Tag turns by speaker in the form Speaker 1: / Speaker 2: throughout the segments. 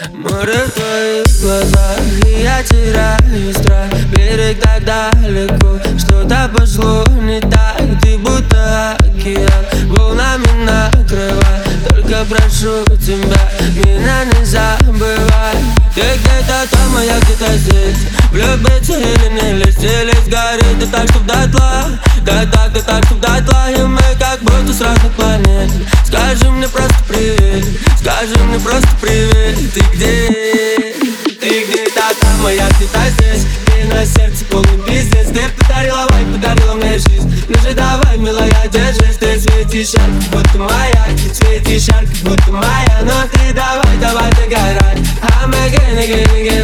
Speaker 1: Море в твоих глазах, и я теряю страх. Берег так далеко, что-то пошло не так. Ты будто океан, волнами накрывай. Только прошу тебя, меня не забывай. Ты где-то там, а я где-то здесь. Влюбиться или не лезть, или сгореть. Да так, чтоб дотла, да так, чтоб дотла. И мы как будто с разных планет. Скажи мне просто привет, скажи мне просто привет. Ты где? Ты где-то там, а я где-то здесь. Ты на сердце полный пиздец. Ты подарила вайп, подарила мне жизнь. Ну же давай, милая, держись. Ты светишь ярко, будто моя. Ты светишь ярко, будто моя. Но ты давай, давай, догорай. I'm again, again, again,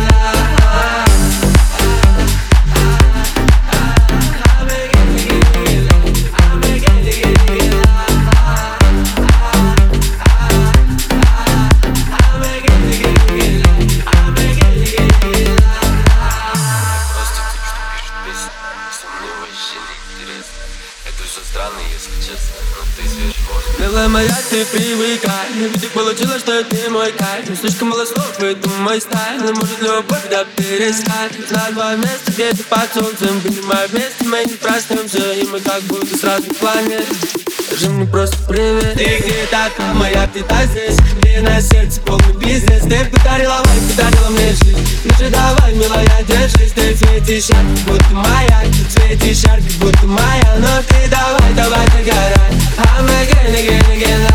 Speaker 2: Это все странно, если честно, но ты свежий воздух.
Speaker 1: милая моя, ты привыкай. Ведь так получилось, что ты мой кайф. Не слишком мало слов, это мой стайл. Но может любовь да перестать. На два места, где-то под солнцем. Принимай вместе, мы не проснемся. И мы как будто с разных планет. Скажи мне просто привет. Ты где-то там, моя где-то здесь. Где на сердце полный бизнес. Ты подарила вайп, подарила мне жизнь. Ну же давай, милая, держись. Ты светишь ярко, будто моя. Ты светишь ярко, будто моя. Но ты давай, давай, догорай. I'm again, again, again.